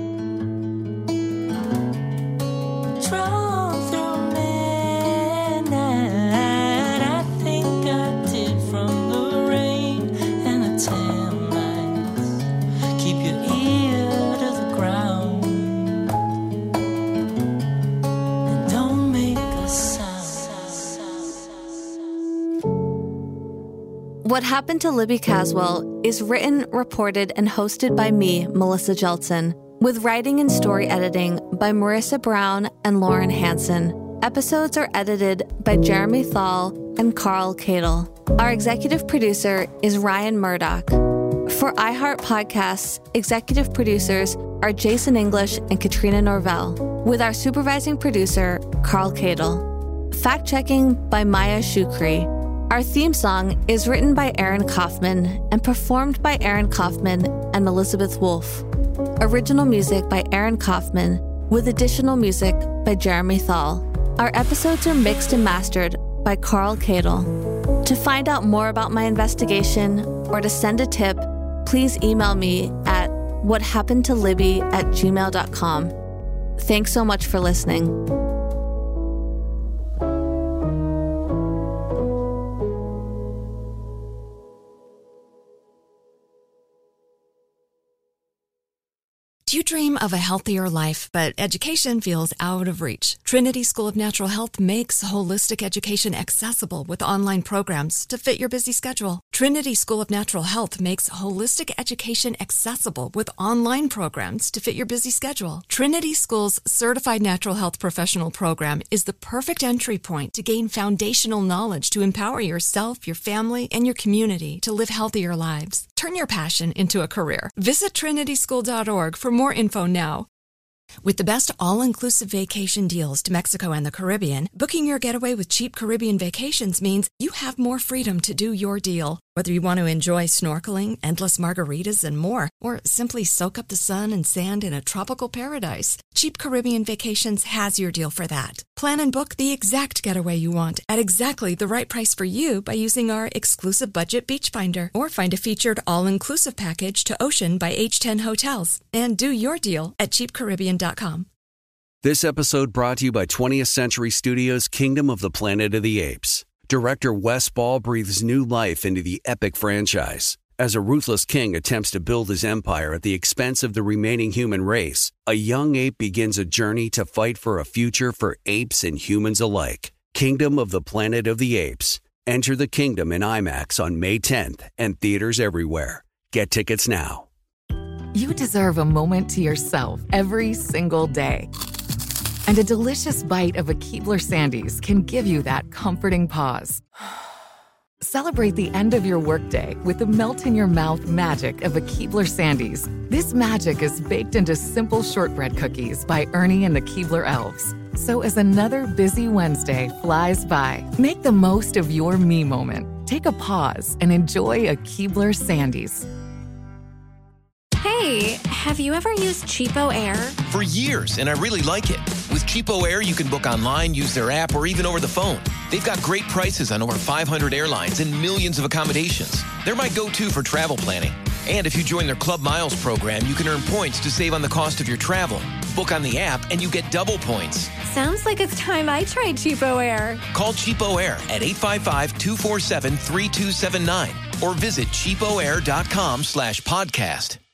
What Happened to Libby Caswell is written, reported, and hosted by me, Melissa Jeltsin, with writing and story editing by Marissa Brown and Lauren Hansen. Episodes are edited by Jeremy Thal and Carl Cadle. Our executive producer is Ryan Murdoch. For iHeart Podcasts, executive producers are Jason English and Katrina Norvell, with our supervising producer, Carl Cadle. Fact-checking by Maya Shukri. Our theme song is written by Aaron Kaufman and performed by Aaron Kaufman and Elizabeth Wolfe. Original music by Aaron Kaufman, with additional music by Jeremy Thal. Our episodes are mixed and mastered by Carl Cadle. To find out more about my investigation or to send a tip, please email me at whathappenedtolibby at gmail dot com. Thanks so much for listening. Do you dream of a healthier life, but education feels out of reach? Trinity School of Natural Health makes holistic education accessible with online programs to fit your busy schedule. Trinity School of Natural Health makes holistic education accessible with online programs to fit your busy schedule. Trinity School's Certified Natural Health Professional Program is the perfect entry point to gain foundational knowledge to empower yourself, your family, and your community to live healthier lives. Turn your passion into a career. Visit trinity school dot org for more info now. With the best all-inclusive vacation deals to Mexico and the Caribbean, booking your getaway with Cheap Caribbean Vacations means you have more freedom to do your deal. Whether you want to enjoy snorkeling, endless margaritas, and more, or simply soak up the sun and sand in a tropical paradise, Cheap Caribbean Vacations has your deal for that. Plan and book the exact getaway you want at exactly the right price for you by using our exclusive budget beach finder, or find a featured all-inclusive package to Ocean by H ten Hotels and do your deal at cheap caribbean dot com. This episode brought to you by twentieth Century Studios' Kingdom of the Planet of the Apes. Director Wes Ball breathes new life into the epic franchise. As a ruthless king attempts to build his empire at the expense of the remaining human race, a young ape begins a journey to fight for a future for apes and humans alike. Kingdom of the Planet of the Apes. Enter the kingdom in IMAX on May tenth and theaters everywhere. Get tickets now. You deserve a moment to yourself every single day. And a delicious bite of a Keebler Sandies can give you that comforting pause. Celebrate the end of your workday with the melt-in-your-mouth magic of a Keebler Sandies. This magic is baked into simple shortbread cookies by Ernie and the Keebler Elves. So as another busy Wednesday flies by, make the most of your me moment. Take a pause and enjoy a Keebler Sandies. Hey, have you ever used Cheapo Air? For years, and I really like it. With Cheapo Air, you can book online, use their app, or even over the phone. They've got great prices on over five hundred airlines and millions of accommodations. They're my go-to for travel planning. And if you join their Club Miles program, you can earn points to save on the cost of your travel. Book on the app, and you get double points. Sounds like it's time I tried Cheapo Air. Call Cheapo Air at eight five five, two four seven, three two seven nine or visit cheapoair dot com slash podcast.